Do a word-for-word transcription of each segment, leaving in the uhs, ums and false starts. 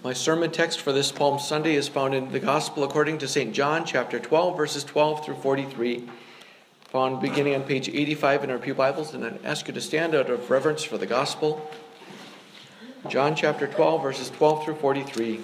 My sermon text for this Palm Sunday is found in the Gospel according to Saint John, chapter twelve, verses twelve through forty-three, found beginning on page eighty-five in our pew Bibles, and I ask you to stand out of reverence for the Gospel. John chapter twelve, verses twelve through forty-three,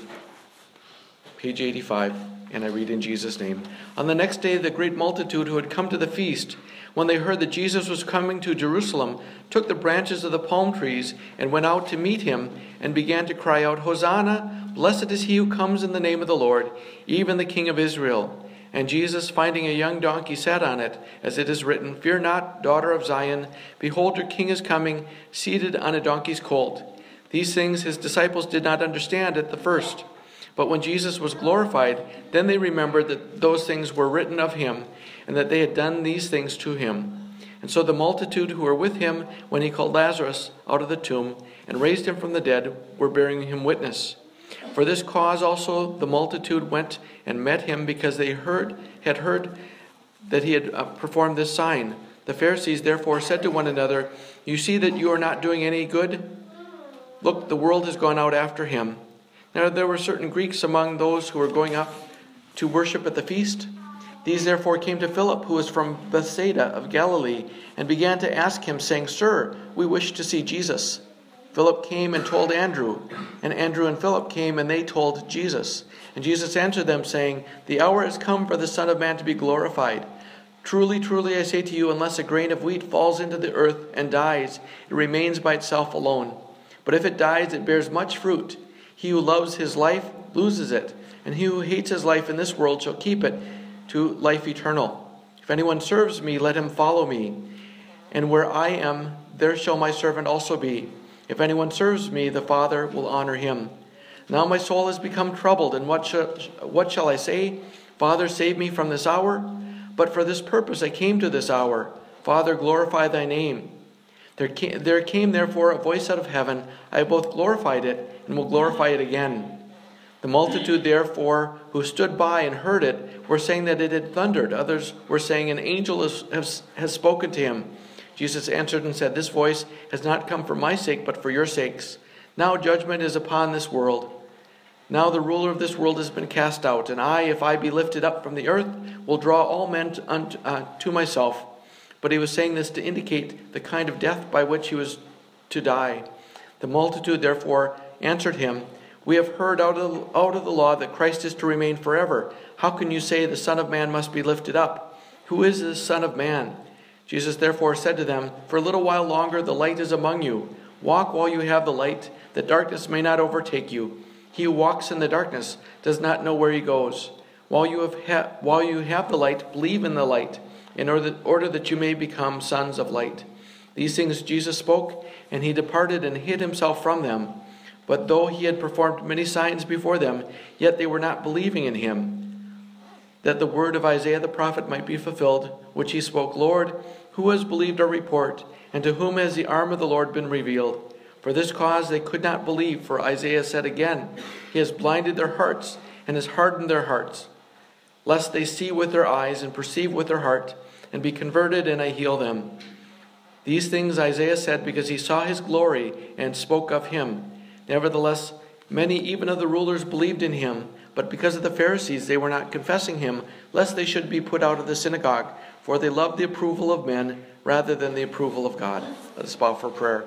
page eighty-five, and I read in Jesus' name. On the next day, the great multitude who had come to the feast, when they heard that Jesus was coming to Jerusalem, took the branches of the palm trees and went out to meet him and began to cry out, "Hosanna! Blessed is he who comes in the name of the Lord, even the King of Israel." And Jesus, finding a young donkey, sat on it, as it is written, "Fear not, daughter of Zion. Behold, your king is coming, seated on a donkey's colt." These things his disciples did not understand at the first. But when Jesus was glorified, then they remembered that those things were written of him, and that they had done these things to him. And so the multitude who were with him when he called Lazarus out of the tomb and raised him from the dead were bearing him witness. For this cause also the multitude went and met him, because they heard had heard that he had uh, performed this sign. The Pharisees therefore said to one another, "You see that you are not doing any good? Look, the world has gone out after him." Now there were certain Greeks among those who were going up to worship at the feast. These therefore came to Philip, who was from Bethsaida of Galilee, and began to ask him, saying, "Sir, we wish to see Jesus." Philip came and told Andrew, and Andrew and Philip came and they told Jesus. And Jesus answered them, saying, "The hour has come for the Son of Man to be glorified. Truly, truly, I say to you, unless a grain of wheat falls into the earth and dies, it remains by itself alone. But if it dies, it bears much fruit. He who loves his life loses it, and he who hates his life in this world shall keep it to life eternal. If anyone serves me, let him follow me. And where I am, there shall my servant also be. If anyone serves me, the Father will honor him. Now my soul has become troubled, and what shall, what shall I say? Father, save me from this hour? But for this purpose I came to this hour. Father, glorify thy name." There came, there came therefore a voice out of heaven, "I have both glorified it and will glorify it again." The multitude therefore who stood by and heard it were saying that it had thundered. Others were saying, "An angel has, has, has spoken to him." Jesus answered and said, "This voice has not come for my sake, but for your sakes. Now judgment is upon this world. Now the ruler of this world has been cast out, and I, if I be lifted up from the earth, will draw all men to, unto, uh, to myself." But he was saying this to indicate the kind of death by which he was to die. The multitude therefore answered him, "We have heard out of, out of the law that Christ is to remain forever. How can you say the Son of Man must be lifted up? Who is this Son of Man?" Jesus therefore said to them, "For a little while longer the light is among you. Walk while you have the light, that darkness may not overtake you. He who walks in the darkness does not know where he goes. While you have, ha- while you have the light, believe in the light, in order, order that you may become sons of light." These things Jesus spoke, and he departed and hid himself from them. But though he had performed many signs before them, yet they were not believing in him, that the word of Isaiah the prophet might be fulfilled, which he spoke, "Lord, who has believed our report, and to whom has the arm of the Lord been revealed?" For this cause they could not believe, for Isaiah said again, "He has blinded their hearts and has hardened their hearts, lest they see with their eyes and perceive with their heart, and be converted, and I heal them." These things Isaiah said because he saw his glory and spoke of him. Nevertheless, many even of the rulers believed in him, but because of the Pharisees they were not confessing him, lest they should be put out of the synagogue, for they loved the approval of men rather than the approval of God. Let us bow for prayer.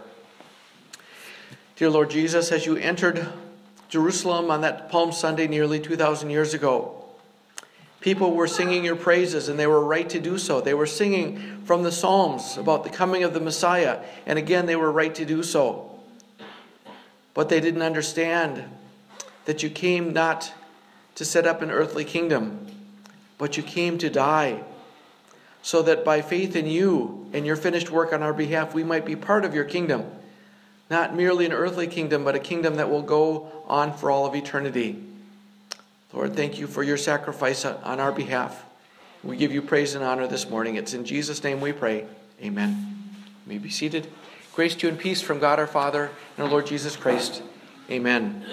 Dear Lord Jesus, as you entered Jerusalem on that Palm Sunday nearly two thousand years ago, people were singing your praises, and they were right to do so. They were singing from the Psalms about the coming of the Messiah, and again they were right to do so. But they didn't understand that you came not to set up an earthly kingdom, but you came to die, so that by faith in you and your finished work on our behalf, we might be part of your kingdom. Not merely an earthly kingdom, but a kingdom that will go on for all of eternity. Lord, thank you for your sacrifice on our behalf. We give you praise and honor this morning. It's in Jesus' name we pray. Amen. You may be seated. Grace to you and peace from God our Father and our Lord Jesus Christ. Amen.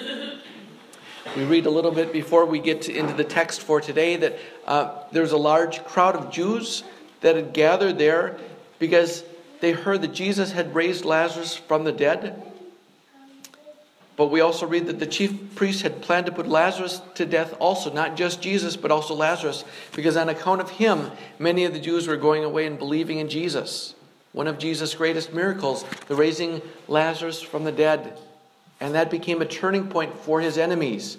We read a little bit before we get to, into the text for today that uh, there was a large crowd of Jews that had gathered there because they heard that Jesus had raised Lazarus from the dead. But we also read that the chief priests had planned to put Lazarus to death also, not just Jesus, but also Lazarus, because on account of him, many of the Jews were going away and believing in Jesus. One of Jesus' greatest miracles, the raising Lazarus from the dead. And that became a turning point for his enemies.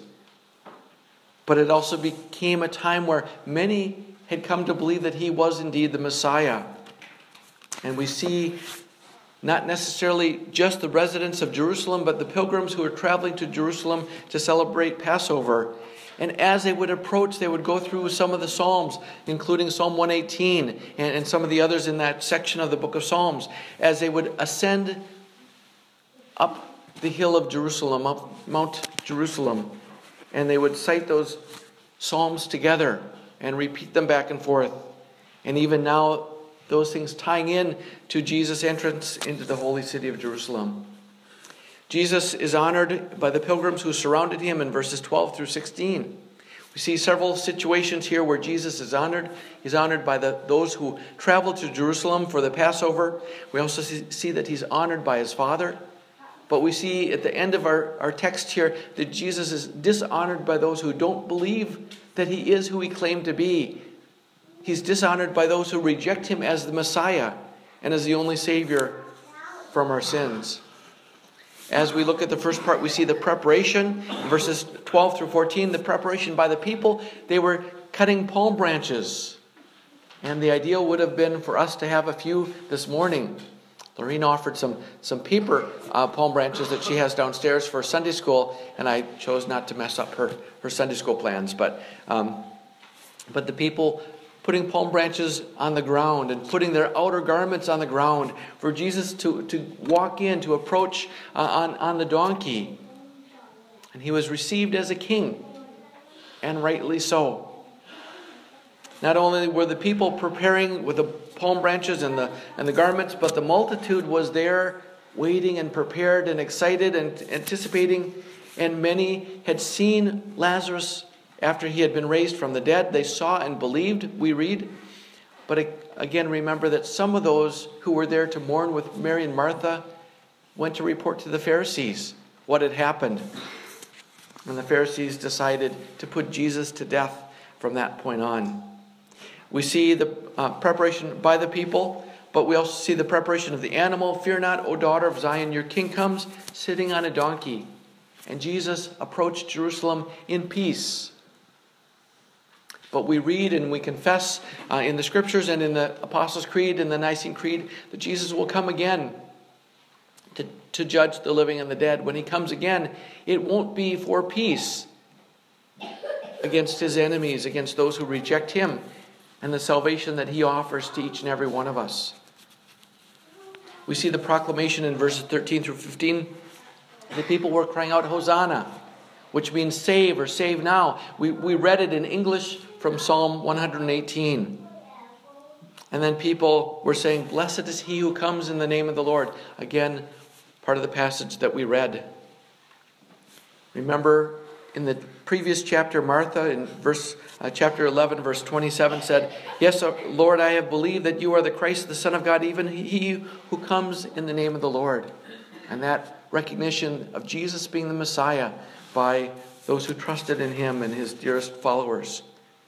But it also became a time where many had come to believe that he was indeed the Messiah. And we see not necessarily just the residents of Jerusalem, but the pilgrims who were traveling to Jerusalem to celebrate Passover. And as they would approach, they would go through some of the Psalms, including Psalm one eighteen and, and some of the others in that section of the book of Psalms, as they would ascend up the hill of Jerusalem, up Mount Jerusalem. And they would cite those Psalms together and repeat them back and forth. And even now, those things tying in to Jesus' entrance into the holy city of Jerusalem. Jesus is honored by the pilgrims who surrounded him in verses twelve through sixteen. We see several situations here where Jesus is honored. He's honored by the, those who traveled to Jerusalem for the Passover. We also see, see that he's honored by his Father. But we see at the end of our, our text here that Jesus is dishonored by those who don't believe that he is who he claimed to be. He's dishonored by those who reject him as the Messiah and as the only Savior from our sins. As we look at the first part, we see the preparation, verses twelve through fourteen, the preparation by the people. They were cutting palm branches. And the ideal would have been for us to have a few this morning. Lorena offered some, some paper uh, palm branches that she has downstairs for Sunday school, and I chose not to mess up her, her Sunday school plans. But, um, but the people putting palm branches on the ground and putting their outer garments on the ground for Jesus to, to walk in, to approach uh, on, on the donkey. And he was received as a king, and rightly so. Not only were the people preparing with the palm branches and the and the garments, but the multitude was there waiting and prepared and excited and anticipating. And many had seen Lazarus after he had been raised from the dead. They saw and believed, we read. But again, remember that some of those who were there to mourn with Mary and Martha went to report to the Pharisees what had happened. And the Pharisees decided to put Jesus to death from that point on. We see the uh, preparation by the people, but we also see the preparation of the animal. Fear not, O daughter of Zion, your king comes sitting on a donkey. And Jesus approached Jerusalem in peace. But we read and we confess uh, in the Scriptures and in the Apostles' Creed and the Nicene Creed that Jesus will come again to, to judge the living and the dead. When he comes again, it won't be for peace against his enemies, against those who reject him, and the salvation that he offers to each and every one of us. We see the proclamation in verses thirteen through fifteen. The people were crying out, Hosanna, which means save or save now. We, we read it in English from Psalm one eighteen. And then people were saying, blessed is he who comes in the name of the Lord. Again, part of the passage that we read. Remember, in the previous chapter, Martha, in verse uh, chapter eleven, verse twenty-seven, said, yes, Lord, I have believed that you are the Christ, the Son of God, even he who comes in the name of the Lord. And that recognition of Jesus being the Messiah by those who trusted in him and his dearest followers.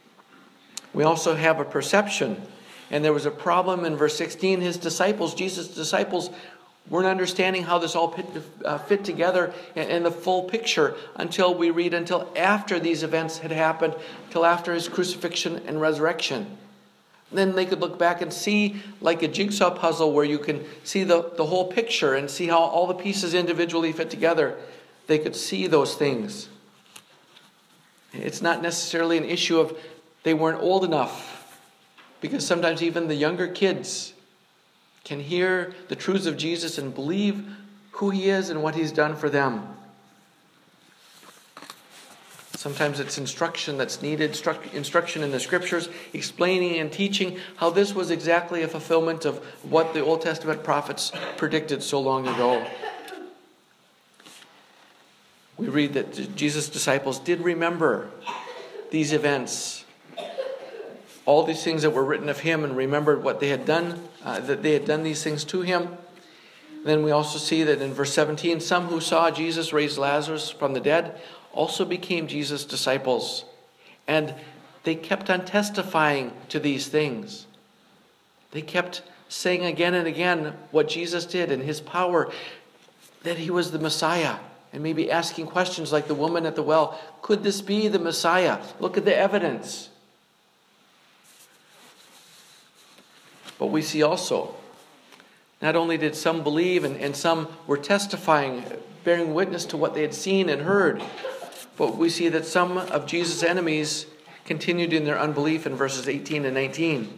We also have a perception. And there was a problem in verse sixteen. His disciples, Jesus' disciples, weren't understanding how this all fit, uh, fit together in, in the full picture until we read, until after these events had happened, until after his crucifixion and resurrection. And then they could look back and see, like a jigsaw puzzle where you can see the, the whole picture and see how all the pieces individually fit together. They could see those things. It's not necessarily an issue of they weren't old enough, because sometimes even the younger kids can hear the truths of Jesus and believe who he is and what he's done for them. Sometimes it's instruction that's needed, instruction in the Scriptures, explaining and teaching how this was exactly a fulfillment of what the Old Testament prophets predicted so long ago. We read that Jesus' disciples did remember these events, all these things that were written of him, and remembered what they had done, uh, that they had done these things to him. Then we also see that in verse seventeen, some who saw Jesus raise Lazarus from the dead also became Jesus' disciples. And they kept on testifying to these things. They kept saying again and again what Jesus did and his power, that he was the Messiah. And maybe asking questions like the woman at the well, could this be the Messiah? Look at the evidence. But we see also, not only did some believe and, and some were testifying, bearing witness to what they had seen and heard, but we see that some of Jesus' enemies continued in their unbelief in verses eighteen and nineteen.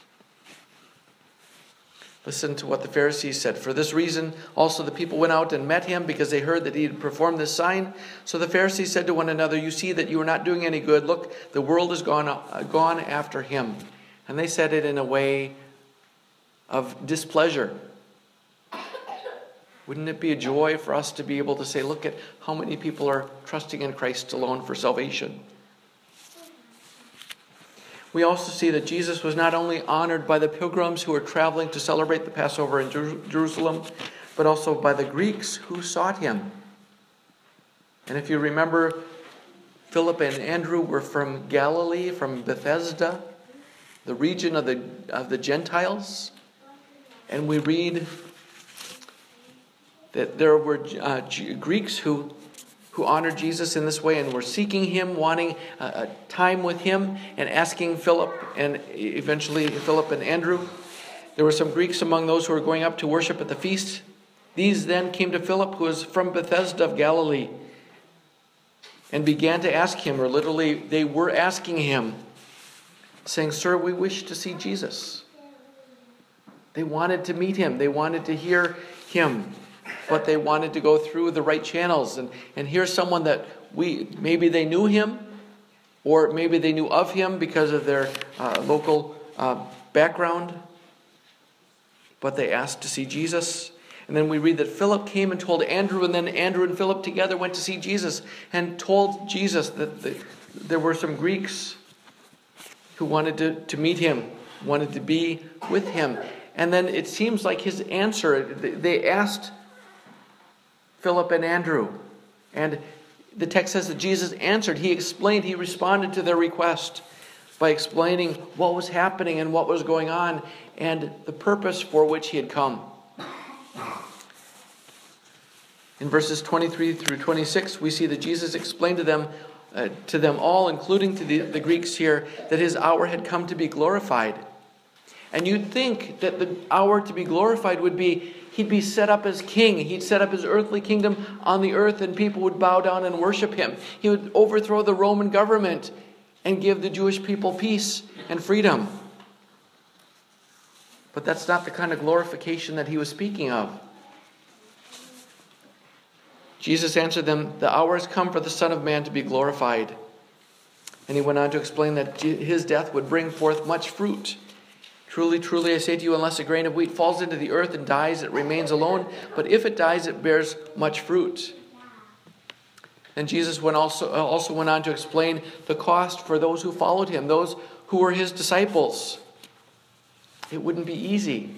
Listen to what the Pharisees said. For this reason, also the people went out and met him because they heard that he had performed this sign. So the Pharisees said to one another, you see that you are not doing any good. Look, the world has gone, uh, gone after him. And they said it in a way of displeasure. Wouldn't it be a joy for us to be able to say, look at how many people are trusting in Christ alone for salvation? We also see that Jesus was not only honored by the pilgrims who were traveling to celebrate the Passover in Jer- Jerusalem, but also by the Greeks who sought him. And if you remember, Philip and Andrew were from Galilee, from Bethsaida, the region of the, of the Gentiles. And we read that there were uh, Greeks who, who honored Jesus in this way and were seeking him, wanting a, a time with him, and asking Philip and eventually Philip and Andrew. There were some Greeks among those who were going up to worship at the feast. These then came to Philip, who was from Bethsaida of Galilee, and began to ask him, or literally they were asking him, saying, Sir, we wish to see Jesus. They wanted to meet him. They wanted to hear him. But they wanted to go through the right channels and, and hear someone that we, maybe they knew him, or maybe they knew of him because of their uh, local uh, background. But they asked to see Jesus. And then we read that Philip came and told Andrew, and then Andrew and Philip together went to see Jesus and told Jesus that the, there were some Greeks who wanted to, to meet him, wanted to be with him. And then it seems like his answer, they asked Philip and Andrew. And the text says that Jesus answered. He explained, he responded to their request by explaining what was happening and what was going on and the purpose for which he had come. In verses twenty-three through twenty-six, we see that Jesus explained to them, uh, to them all, including to the, the Greeks here, that his hour had come to be glorified. And you'd think that the hour to be glorified would be he'd be set up as king. He'd set up his earthly kingdom on the earth and people would bow down and worship him. He would overthrow the Roman government and give the Jewish people peace and freedom. But that's not the kind of glorification that he was speaking of. Jesus answered them, the hour has come for the Son of Man to be glorified. And he went on to explain that his death would bring forth much fruit. Truly, truly, I say to you, unless a grain of wheat falls into the earth and dies, it remains alone. But if it dies, it bears much fruit. And Jesus went also, also went on to explain the cost for those who followed him, those who were his disciples. It wouldn't be easy.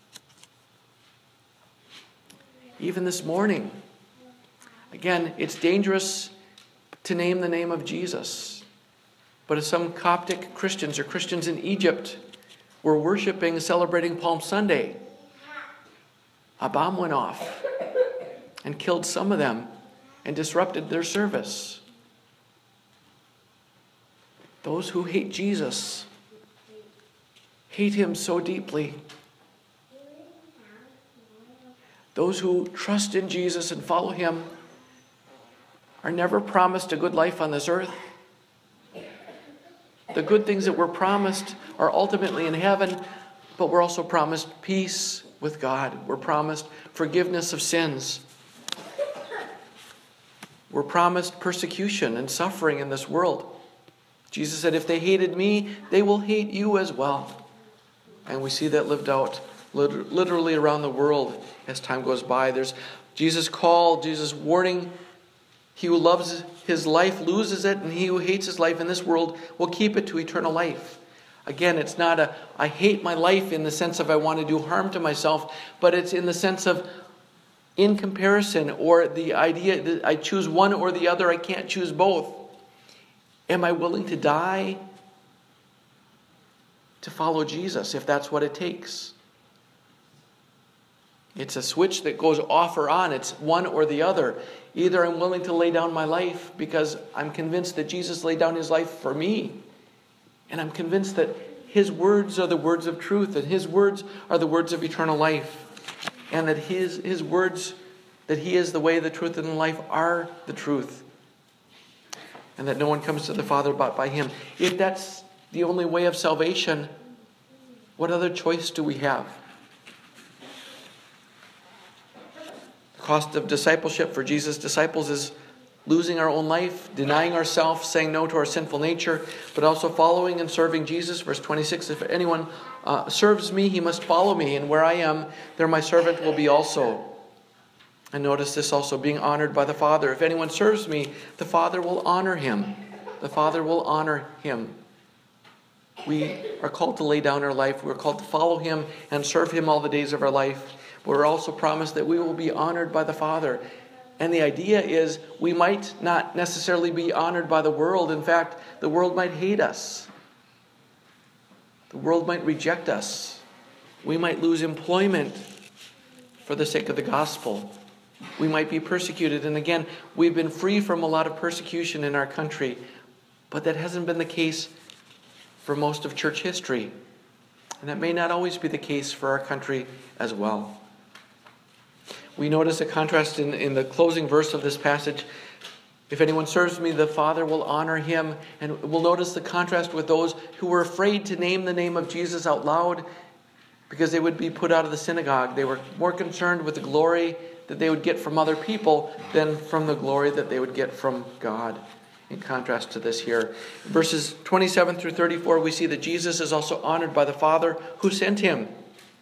Even this morning, again, it's dangerous to name the name of Jesus. But if some Coptic Christians or Christians in Egypt were worshiping, celebrating Palm Sunday, a bomb went off and killed some of them and disrupted their service. Those who hate Jesus hate him so deeply. Those who trust in Jesus and follow him are never promised a good life on this earth. The good things that we're promised are ultimately in heaven, but we're also promised peace with God. We're promised forgiveness of sins. We're promised persecution and suffering in this world. Jesus said, if they hated me, they will hate you as well. And we see that lived out literally around the world as time goes by. There's Jesus' call, Jesus' warning. He who loves his life loses it, and he who hates his life in this world will keep it to eternal life. Again, it's not a, I hate my life in the sense of I want to do harm to myself, but it's in the sense of in comparison, or the idea that I choose one or the other, I can't choose both. Am I willing to die to follow Jesus if that's what it takes? It's a switch that goes off or on. It's one or the other. Either I'm willing to lay down my life because I'm convinced that Jesus laid down his life for me. And I'm convinced that his words are the words of truth, and his words are the words of eternal life. And that his, his words, that he is the way, the truth, and the life are the truth. And that no one comes to the Father but by him. If that's the only way of salvation, what other choice do we have? The cost of discipleship for Jesus' disciples is losing our own life, denying ourselves, saying no to our sinful nature, but also following and serving Jesus. Verse twenty-six, if anyone uh, serves me, he must follow me, and where I am, there my servant will be also. And notice this also, being honored by the Father. If anyone serves me, the Father will honor him. The Father will honor him. We are called to lay down our life. We're called to follow him and serve him all the days of our life. But we're also promised that we will be honored by the Father. And the idea is we might not necessarily be honored by the world. In fact, the world might hate us. The world might reject us. We might lose employment for the sake of the gospel. We might be persecuted. And again, we've been free from a lot of persecution in our country. But that hasn't been the case for most of church history. And that may not always be the case for our country as well. We notice a contrast in, in the closing verse of this passage. If anyone serves me, the Father will honor him. And we'll notice the contrast with those who were afraid to name the name of Jesus out loud because they would be put out of the synagogue. They were more concerned with the glory that they would get from other people than from the glory that they would get from God. In contrast to this here. Verses twenty-seven through thirty-four, we see that Jesus is also honored by the Father who sent him.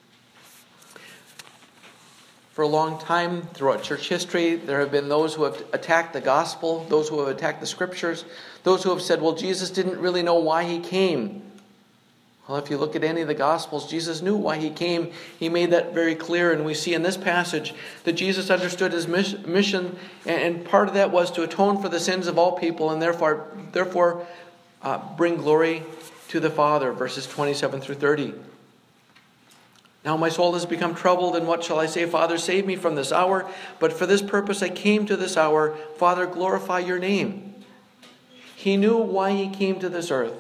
For a long time throughout church history, there have been those who have attacked the gospel, those who have attacked the scriptures, those who have said, well, Jesus didn't really know why he came. Well, if you look at any of the gospels, Jesus knew why he came. He made that very clear, and we see in this passage that Jesus understood his mission, and part of that was to atone for the sins of all people, and therefore, therefore uh, bring glory to the Father, verses twenty-seven through thirty. Now my soul has become troubled, and what shall I say? Father, save me from this hour. But for this purpose I came to this hour. Father, glorify your name. He knew why he came to this earth.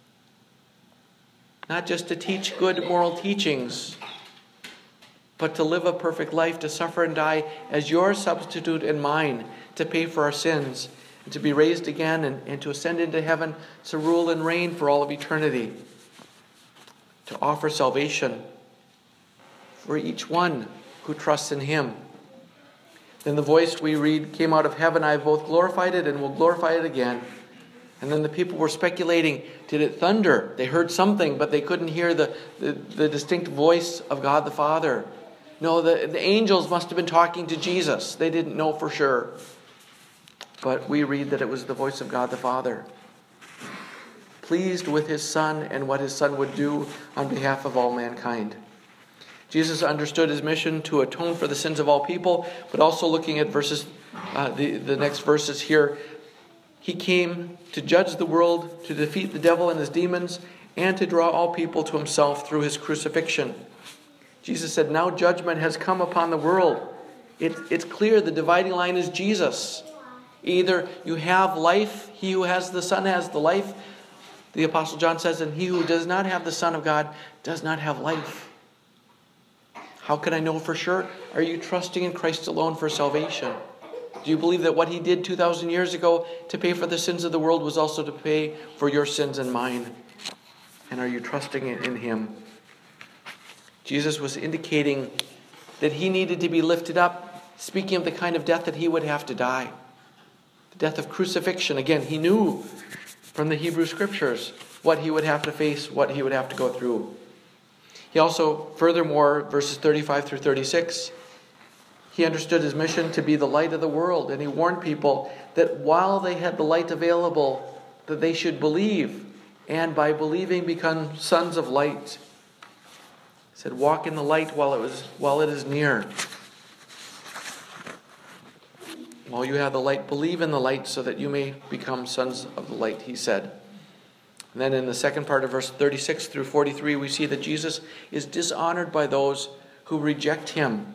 Not just to teach good moral teachings, but to live a perfect life, to suffer and die as your substitute and mine, to pay for our sins, and to be raised again, and, and to ascend into heaven, to rule and reign for all of eternity, to offer salvation for each one who trusts in him. Then the voice we read came out of heaven, I have both glorified it and will glorify it again. And then the people were speculating, did it thunder? They heard something, but they couldn't hear the, the, the distinct voice of God the Father. No, the, the angels must have been talking to Jesus. They didn't know for sure. But we read that it was the voice of God the Father, pleased with his Son and what his Son would do on behalf of all mankind. Jesus understood his mission to atone for the sins of all people, but also looking at verses, uh, the, the next verses here, he came to judge the world, to defeat the devil and his demons, and to draw all people to himself through his crucifixion. Jesus said, now judgment has come upon the world. It, it's clear the dividing line is Jesus. Either you have life, he who has the Son has the life. The Apostle John says, and he who does not have the Son of God does not have life. How can I know for sure? Are you trusting in Christ alone for salvation? Do you believe that what he did two thousand years ago to pay for the sins of the world was also to pay for your sins and mine? And are you trusting in him? Jesus was indicating that he needed to be lifted up, speaking of the kind of death that he would have to die. The death of crucifixion. Again, he knew from the Hebrew Scriptures what he would have to face, what he would have to go through. He also, furthermore, verses thirty-five through thirty-six, he understood his mission to be the light of the world. And he warned people that while they had the light available, that they should believe, and by believing become sons of light. He said, walk in the light while it was while it is near. While you have the light, believe in the light so that you may become sons of the light, he said. And then in the second part of verse thirty-six through forty-three, we see that Jesus is dishonored by those who reject him.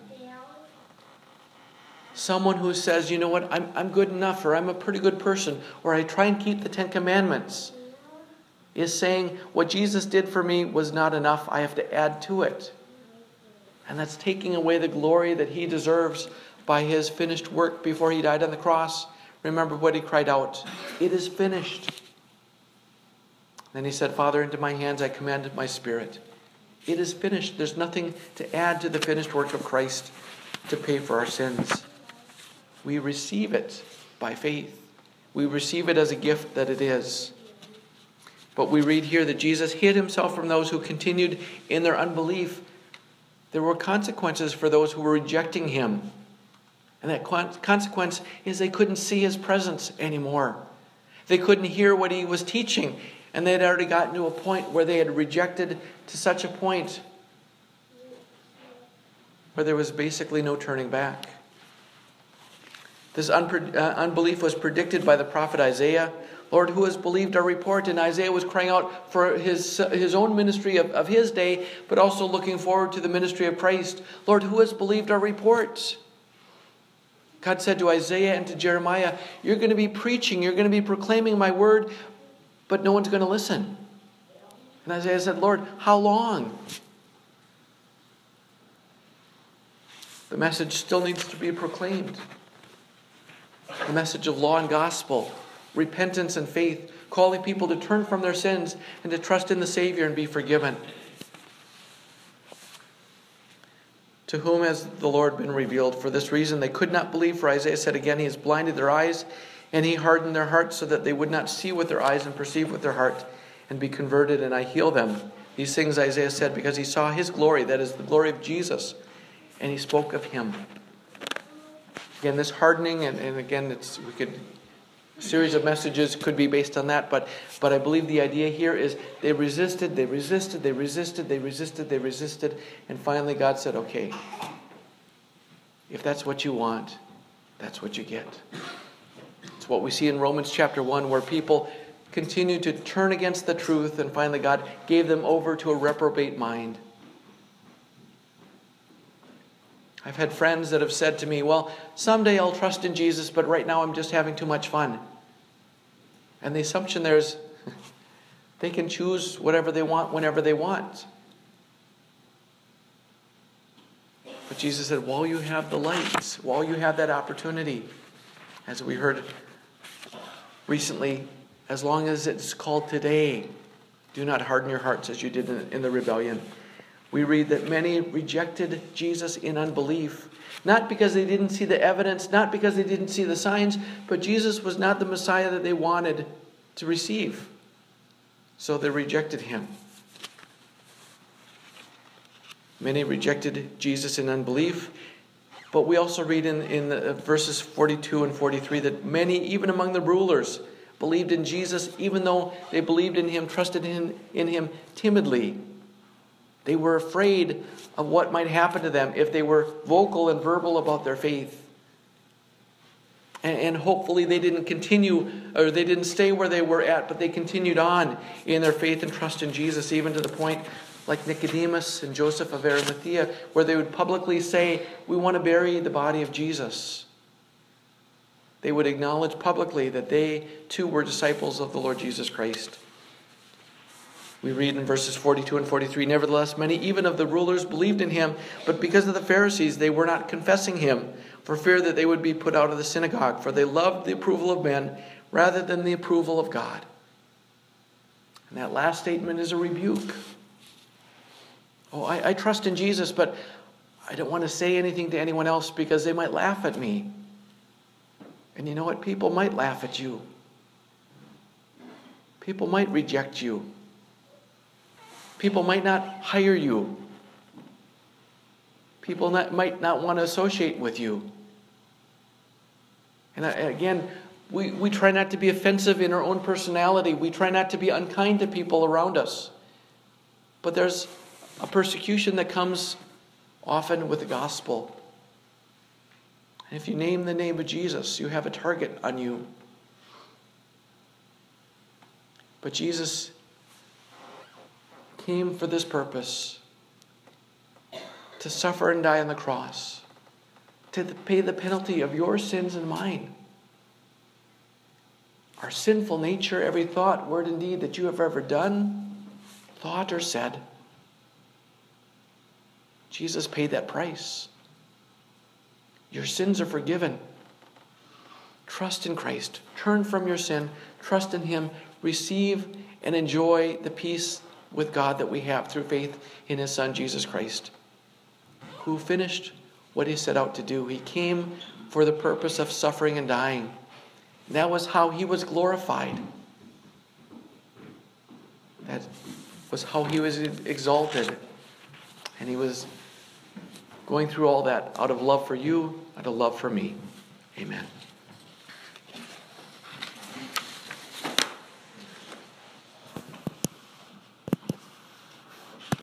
Someone who says, you know what, I'm, I'm good enough, or I'm a pretty good person, or I try and keep the Ten Commandments, is saying what Jesus did for me was not enough. I have to add to it. And that's taking away the glory that he deserves by his finished work before he died on the cross. Remember what he cried out, "It is finished." Then he said, "Father, into my hands I commend my spirit." It is finished. There's nothing to add to the finished work of Christ to pay for our sins. We receive it by faith. We receive it as a gift that it is. But we read here that Jesus hid himself from those who continued in their unbelief. There were consequences for those who were rejecting him. And that consequence is they couldn't see his presence anymore. They couldn't hear what he was teaching. And they had already gotten to a point where they had rejected to such a point where there was basically no turning back. This unpre- uh, unbelief was predicted by the prophet Isaiah. Lord, who has believed our report? And Isaiah was crying out for his, uh, his own ministry of, of his day, but also looking forward to the ministry of Christ. Lord, who has believed our report? God said to Isaiah and to Jeremiah, you're going to be preaching, you're going to be proclaiming my word, but no one's going to listen. And Isaiah said, Lord, how long? The message still needs to be proclaimed. The message of law and gospel, repentance and faith, calling people to turn from their sins and to trust in the Savior and be forgiven. To whom has the Lord been revealed? For this reason they could not believe, for Isaiah said again, he has blinded their eyes, and he hardened their hearts so that they would not see with their eyes and perceive with their heart and be converted, and I heal them. These things Isaiah said because he saw his glory, that is the glory of Jesus, and he spoke of him. Again, this hardening, and, and again, it's we could a series of messages could be based on that, but but I believe the idea here is they resisted, they resisted, they resisted, they resisted, they resisted, and finally God said, okay, if that's what you want, that's what you get. It's what we see in Romans chapter one, where people continued to turn against the truth, and finally God gave them over to a reprobate mind. I've had friends that have said to me, well, someday I'll trust in Jesus, but right now I'm just having too much fun. And the assumption there is they can choose whatever they want whenever they want. But Jesus said, while you have the light, while you have that opportunity, as we heard recently, as long as it's called today, do not harden your hearts as you did in, in the rebellion. We read that many rejected Jesus in unbelief, not because they didn't see the evidence, not because they didn't see the signs, but Jesus was not the Messiah that they wanted to receive. So they rejected him. Many rejected Jesus in unbelief, but we also read in, in the verses forty-two and forty-three that many, even among the rulers, believed in Jesus, even though they believed in him, trusted in, in him timidly. They were afraid of what might happen to them if they were vocal and verbal about their faith. And, and hopefully they didn't continue, or they didn't stay where they were at, but they continued on in their faith and trust in Jesus, even to the point like Nicodemus and Joseph of Arimathea, where they would publicly say, we want to bury the body of Jesus. They would acknowledge publicly that they too were disciples of the Lord Jesus Christ. We read in verses forty-two and forty-three, nevertheless, many even of the rulers believed in him, but because of the Pharisees, they were not confessing him, for fear that they would be put out of the synagogue, for they loved the approval of men rather than the approval of God. And that last statement is a rebuke. Oh, I, I trust in Jesus, but I don't want to say anything to anyone else because they might laugh at me. And you know what? People might laugh at you. People might reject you. People might not hire you. People not, might not want to associate with you. And again, we, we try not to be offensive in our own personality. We try not to be unkind to people around us. But there's a persecution that comes often with the gospel. And if you name the name of Jesus, you have a target on you. But Jesus came for this purpose, to suffer and die on the cross, to pay the penalty of your sins and mine. Our sinful nature, every thought, word, and deed that you have ever done, thought, or said. Jesus paid that price. Your sins are forgiven. Trust in Christ. Turn from your sin. Trust in Him. Receive and enjoy the peace with God that we have through faith in His Son, Jesus Christ, who finished what He set out to do. He came for the purpose of suffering and dying. That was how He was glorified. That was how He was exalted. And He was going through all that out of love for you, out of love for me. Amen.